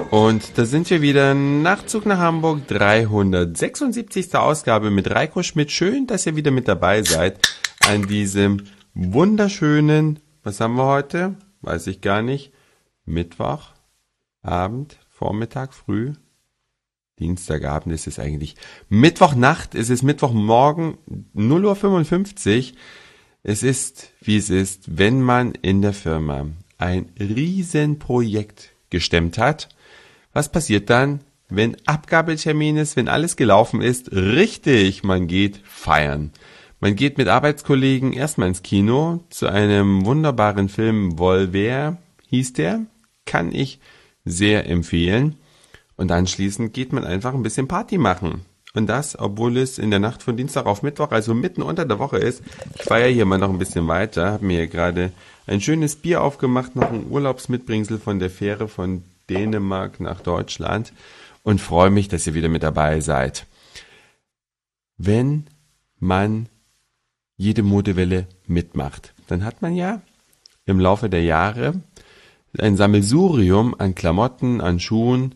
Und da sind wir wieder, Nachtzug nach Hamburg, 376. Ausgabe mit Reiko Schmidt. Schön, dass ihr wieder mit dabei seid an diesem wunderschönen, was haben wir heute? Weiß ich gar nicht. Mittwoch, Abend, Vormittag, früh. Dienstagabend ist es eigentlich. Mittwochnacht, es ist Mittwochmorgen, 0:55 Uhr. Es ist, wie es ist, wenn man in der Firma ein Riesenprojekt gestemmt hat. Was passiert dann, wenn Abgabetermin ist, wenn alles gelaufen ist? Richtig, man geht feiern. Man geht mit Arbeitskollegen erstmal ins Kino zu einem wunderbaren Film, Volver hieß der, kann ich sehr empfehlen. Und anschließend geht man einfach ein bisschen Party machen. Und das, obwohl es in der Nacht von Dienstag auf Mittwoch, also mitten unter der Woche ist. Ich feiere hier mal noch ein bisschen weiter, habe mir hier gerade ein schönes Bier aufgemacht, noch ein Urlaubsmitbringsel von der Fähre von Dänemark nach Deutschland und freue mich, dass ihr wieder mit dabei seid. Wenn man jede Modewelle mitmacht, dann hat man ja im Laufe der Jahre ein Sammelsurium an Klamotten, an Schuhen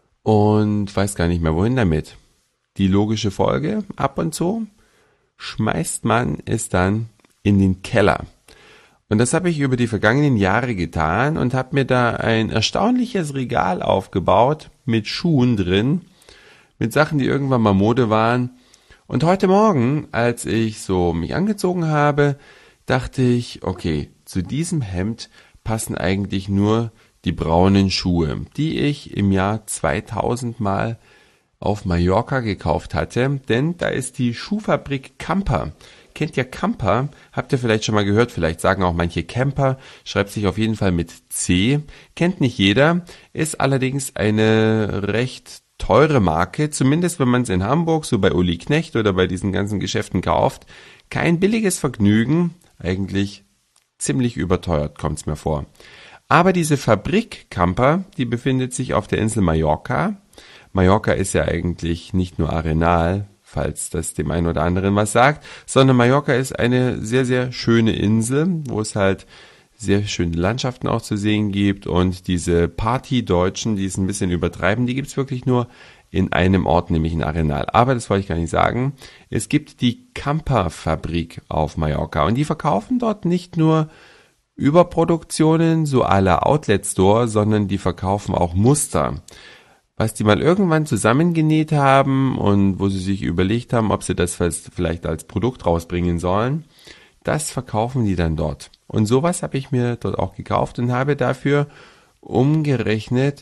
und weiß gar nicht mehr wohin damit. Die logische Folge, ab und zu schmeißt man es dann in den Keller. Und das habe ich über die vergangenen Jahre getan und habe mir da ein erstaunliches Regal aufgebaut mit Schuhen drin, mit Sachen, die irgendwann mal Mode waren. Und heute Morgen, als ich so mich angezogen habe, dachte ich, okay, zu diesem Hemd passen eigentlich nur die braunen Schuhe, die ich im Jahr 2000 mal auf Mallorca gekauft hatte, denn da ist die Schuhfabrik Camper. Kennt ihr Camper? Habt ihr vielleicht schon mal gehört, vielleicht sagen auch manche Camper, schreibt sich auf jeden Fall mit C. Kennt nicht jeder, ist allerdings eine recht teure Marke, zumindest wenn man es in Hamburg, so bei Uli Knecht oder bei diesen ganzen Geschäften kauft. Kein billiges Vergnügen, eigentlich ziemlich überteuert kommt's mir vor. Aber diese Fabrik Camper, die befindet sich auf der Insel Mallorca. Mallorca ist ja eigentlich nicht nur Arenal, falls das dem einen oder anderen was sagt, sondern Mallorca ist eine sehr, sehr schöne Insel, wo es halt sehr schöne Landschaften auch zu sehen gibt und diese Party-Deutschen, die es ein bisschen übertreiben, die gibt's wirklich nur in einem Ort, nämlich in Arenal. Aber das wollte ich gar nicht sagen. Es gibt die Camper-Fabrik auf Mallorca und die verkaufen dort nicht nur Überproduktionen, so à la Outlet Store, sondern die verkaufen auch Muster. Was die mal irgendwann zusammengenäht haben und wo sie sich überlegt haben, ob sie das vielleicht als Produkt rausbringen sollen, das verkaufen die dann dort. Und sowas habe ich mir dort auch gekauft und habe dafür umgerechnet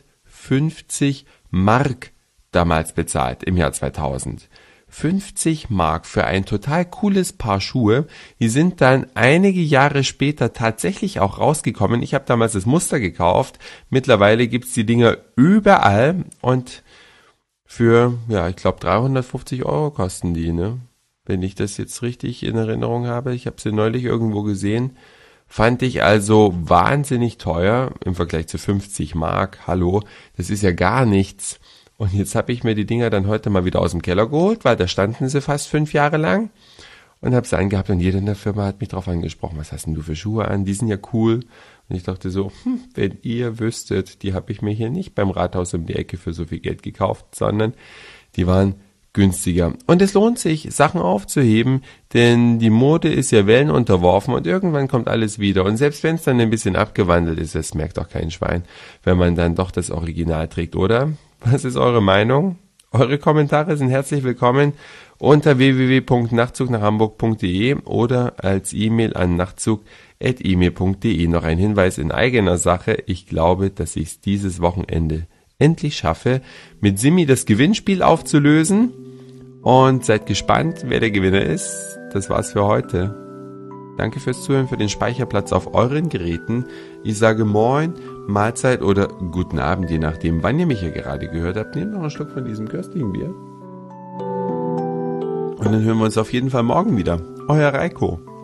50 Mark damals bezahlt im Jahr 2000. 50 Mark für ein total cooles Paar Schuhe. Die sind dann einige Jahre später tatsächlich auch rausgekommen. Ich habe damals das Muster gekauft. Mittlerweile gibt's die Dinger überall und für, ja, ich glaube 350 € kosten die, ne? Wenn ich das jetzt richtig in Erinnerung habe. Ich habe sie neulich irgendwo gesehen. Fand ich also wahnsinnig teuer im Vergleich zu 50 Mark. Hallo, das ist ja gar nichts. Und jetzt habe ich mir die Dinger dann heute mal wieder aus dem Keller geholt, weil da standen sie fast 5 Jahre lang und habe sie angehabt und jeder in der Firma hat mich drauf angesprochen, was hast denn du für Schuhe an, die sind ja cool. Und ich dachte so, wenn ihr wüsstet, die habe ich mir hier nicht beim Rathaus um die Ecke für so viel Geld gekauft, sondern die waren günstiger. Und es lohnt sich, Sachen aufzuheben, denn die Mode ist ja Wellen unterworfen und irgendwann kommt alles wieder. Und selbst wenn es dann ein bisschen abgewandelt ist, das merkt auch kein Schwein, wenn man dann doch das Original trägt, oder? Was ist eure Meinung? Eure Kommentare sind herzlich willkommen unter www.nachtzugnachhamburg.de oder als E-Mail an nachtzug@email.de. Noch ein Hinweis in eigener Sache. Ich glaube, dass ich es dieses Wochenende endlich schaffe, mit Simi das Gewinnspiel aufzulösen. Und seid gespannt, wer der Gewinner ist. Das war's für heute. Danke fürs Zuhören, für den Speicherplatz auf euren Geräten. Ich sage Moin, Mahlzeit oder guten Abend, je nachdem, wann ihr mich hier gerade gehört habt. Nehmt noch einen Schluck von diesem köstlichen Bier. Und dann hören wir uns auf jeden Fall morgen wieder. Euer Reiko.